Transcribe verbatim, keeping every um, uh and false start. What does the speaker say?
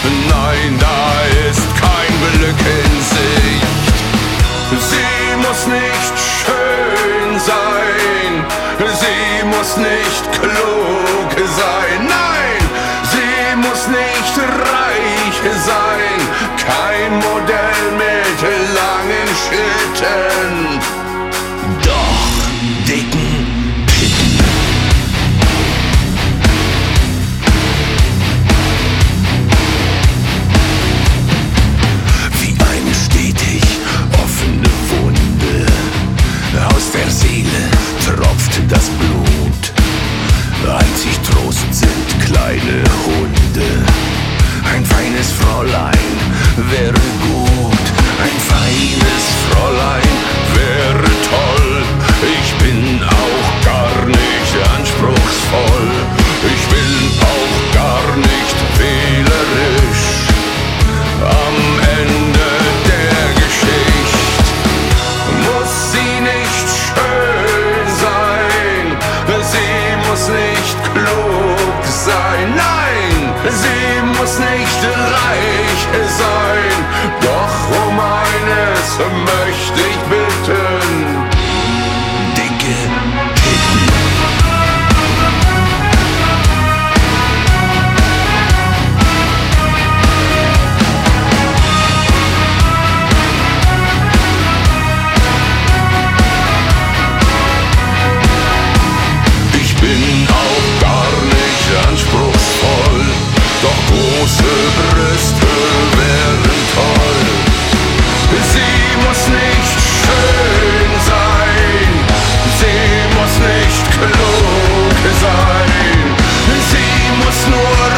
Nein, da ist kein Glück in Sicht. Sie muss nicht schön sein, sie muss nicht klug sein, nein, sie muss nicht reich sein, kein Modell mit langen Schritten, doch dicken Pitten. Wie eine stetig offene Wunde, aus der Seele tropft das Blut. Einzig Trost sind kleine Hunde. Ein feines Fräulein wäre gut. Ein feines Fräulein wäre toll. Ich bin auch gar nicht anspruchsvoll. Ich bin auch gar nicht wählerisch. Am Ende der Geschichte muss sie nicht schön sein, sie muss nicht klug sein, nein, sie muss nicht reich sein, doch um eines möchte ich bitten, dicke Titten. Ich bin auch gar nicht anspruchsvoll, doch große Brüste wären toll. Sie muss nicht schön sein, sie muss nicht klug sein, sie muss nur